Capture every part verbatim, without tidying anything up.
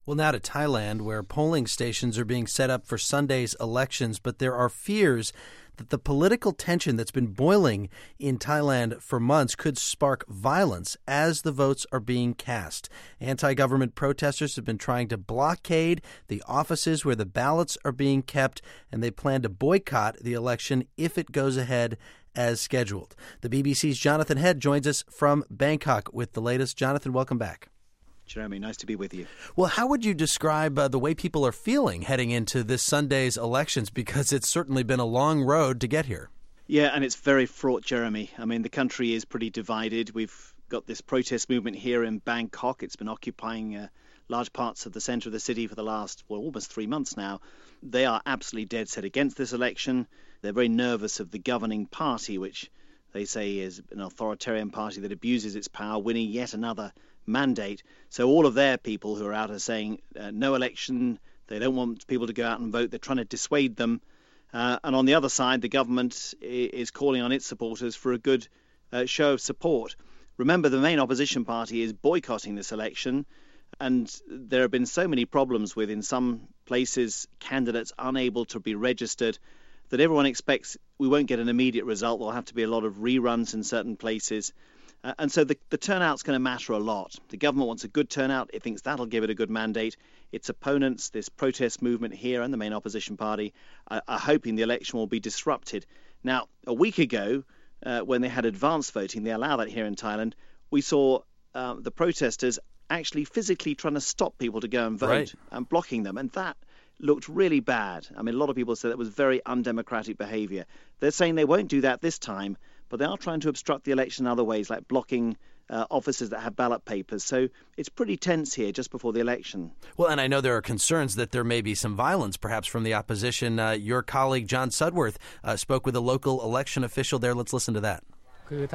Well, now to Thailand, where polling stations are being set up for Sunday's elections, but there are fears that the political tension that's been boiling in Thailand for months could spark violence as the votes are being cast. Anti-government protesters have been trying to blockade the offices where the ballots are being kept, and they plan to boycott the election if it goes ahead as scheduled. The B B C's Jonathan Head joins us from Bangkok with the latest. Jonathan, welcome back. Jeremy, nice to be with you. Well, how would you describe uh, the way people are feeling heading into this Sunday's elections? Because it's certainly been a long road to get here. Yeah, and it's very fraught, Jeremy. I mean, the country is pretty divided. We've got this protest movement here in Bangkok. It's been occupying uh, large parts of the centre of the city for the last, well, almost three months now. They are absolutely dead set against this election. They're very nervous of the governing party, which they say is an authoritarian party that abuses its power, winning yet another mandate. So all of their people who are out are saying uh, no election. They don't want people to go out and vote. They're trying to dissuade them. Uh, and on the other side, the government is calling on its supporters for a good uh, show of support. Remember, the main opposition party is boycotting this election. And there have been so many problems with, in some places, candidates unable to be registered, that everyone expects we won't get an immediate result. There'll have to be a lot of reruns in certain places. Uh, and so the, the turnout's going to matter a lot. The government wants a good turnout. It thinks that'll give it a good mandate. Its opponents, this protest movement here and the main opposition party, are, are hoping the election will be disrupted. Now, a week ago, uh, when they had advanced voting, they allow that here in Thailand, we saw uh, the protesters actually physically trying to stop people to go and vote, right, and blocking them. And that looked really bad. I mean, a lot of people said that was very undemocratic behaviour. They're saying they won't do that this time, but they are trying to obstruct the election in other ways, like blocking uh, offices that have ballot papers. So it's pretty tense here just before the election. Well, and I know there are concerns that there may be some violence, perhaps from the opposition. Uh, your colleague, John Sudworth, uh, spoke with a local election official there. Let's listen to that. Right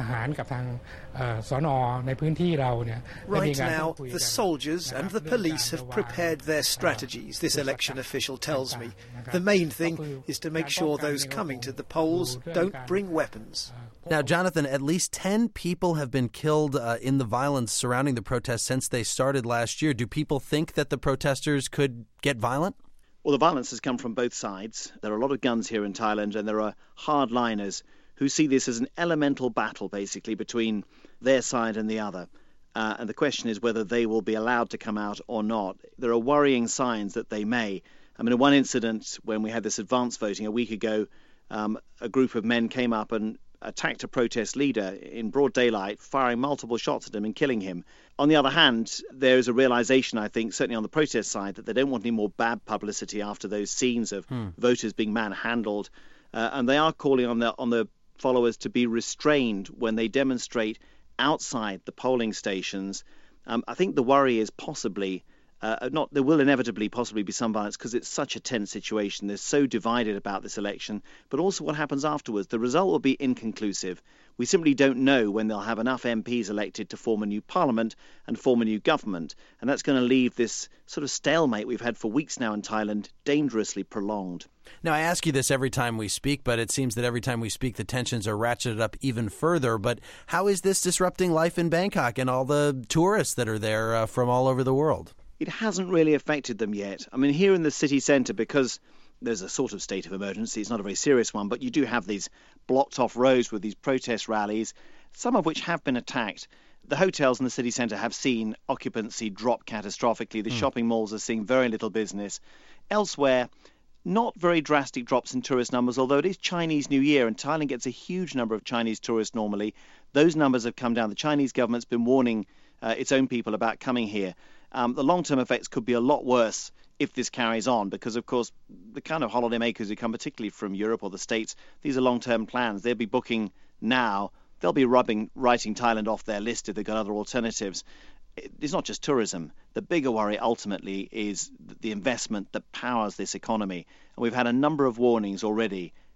now, the soldiers and the police have prepared their strategies, this election official tells me. The main thing is to make sure those coming to the polls don't bring weapons. Now, Jonathan, at least ten people have been killed uh, in the violence surrounding the protests since they started last year. Do people think that the protesters could get violent? Well, the violence has come from both sides. There are a lot of guns here in Thailand, and there are hardliners who see this as an elemental battle, basically, between their side and the other. Uh, and the question is whether they will be allowed to come out or not. There are worrying signs that they may. I mean, in one incident, when we had this advanced voting a week ago, um, a group of men came up and attacked a protest leader in broad daylight, firing multiple shots at him and killing him. On the other hand, there is a realization, I think, certainly on the protest side, that they don't want any more bad publicity after those scenes of hmm. voters being manhandled. Uh, and they are calling on the on the followers to be restrained when they demonstrate outside the polling stations. Um, I think the worry is possibly uh, not there will inevitably possibly be some violence because it's such a tense situation. They're so divided about this election, but also what happens afterwards. The result will be inconclusive. We simply don't know when they'll have enough M Ps elected to form a new parliament and form a new government. And that's going to leave this sort of stalemate we've had for weeks now in Thailand dangerously prolonged. Now, I ask you this every time we speak, but it seems that every time we speak, the tensions are ratcheted up even further. But how is this disrupting life in Bangkok and all the tourists that are there uh, from all over the world? It hasn't really affected them yet. I mean, here in the city centre, because there's a sort of state of emergency, it's not a very serious one, but you do have these blocked off roads with these protest rallies, some of which have been attacked. The hotels in the city centre have seen occupancy drop catastrophically. The mm. shopping malls are seeing very little business. Elsewhere, not very drastic drops in tourist numbers, although it is Chinese New Year and Thailand gets a huge number of Chinese tourists normally. Those numbers have come down. The Chinese government's been warning uh, its own people about coming here. Um, the long-term effects could be a lot worse if this carries on because, of course, the kind of holidaymakers who come particularly from Europe or the States, these are long-term plans. They'll be booking now. They'll be rubbing, writing Thailand off their list if they've got other alternatives. It's not just tourism. The bigger worry ultimately is the investment that powers this economy. And we've had a number of warnings already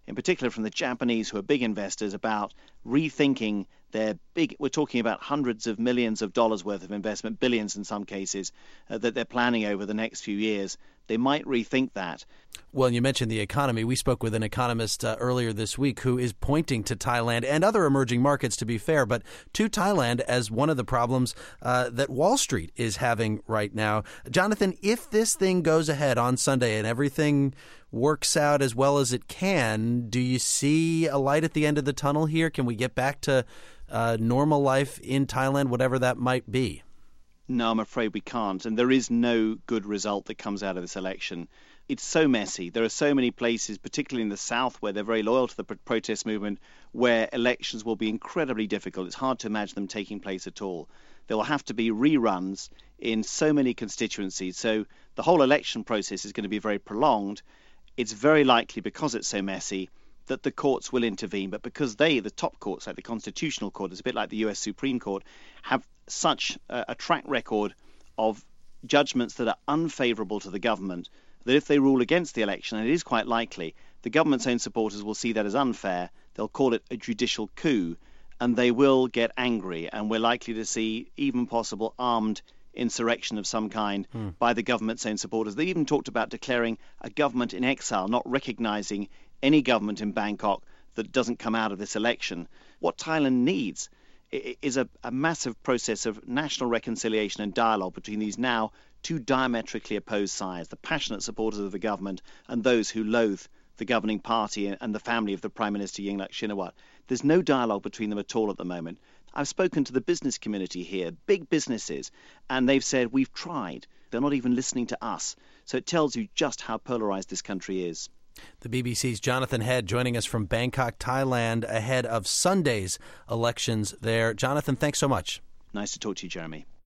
in particular from the Japanese, who are big investors, about rethinking their big, we're talking about hundreds of millions of dollars worth of investment, billions in some cases, uh, that they're planning over the next few years. They might rethink that. Well, you mentioned the economy. We spoke with an economist uh, earlier this week who is pointing to Thailand and other emerging markets, to be fair, but to Thailand as one of the problems uh, that Wall Street is having right now. Jonathan, if this thing goes ahead on Sunday and everything works out as well as it can, do you see a light at the end of the tunnel here? Can we get back to uh, normal life in Thailand, whatever that might be? No, I'm afraid we can't. And there is no good result that comes out of this election. It's so messy. There are so many places, particularly in the south, where they're very loyal to the protest movement, where elections will be incredibly difficult. It's hard to imagine them taking place at all. There will have to be reruns in so many constituencies. So the whole election process is going to be very prolonged. It's very likely, because it's so messy, that the courts will intervene. But because they, the top courts, like the Constitutional Court, it's a bit like the U S Supreme Court, have such a, a track record of judgments that are unfavourable to the government, that if they rule against the election, and it is quite likely, the government's own supporters will see that as unfair. They'll call it a judicial coup, and they will get angry. And we're likely to see even possible armed insurrection of some kind hmm. by the government's own supporters. They even talked about declaring a government in exile, not recognising any government in Bangkok that doesn't come out of this election. What Thailand needs is a, a massive process of national reconciliation and dialogue between these now two diametrically opposed sides, the passionate supporters of the government and those who loathe the governing party and the family of the Prime Minister Yingluck Shinawatra. There's no dialogue between them at all at the moment. I've spoken to the business community here, big businesses, and they've said, we've tried. They're not even listening to us. So it tells you just how polarized this country is. The B B C's Jonathan Head joining us from Bangkok, Thailand, ahead of Sunday's elections there. Jonathan, thanks so much. Nice to talk to you, Jeremy.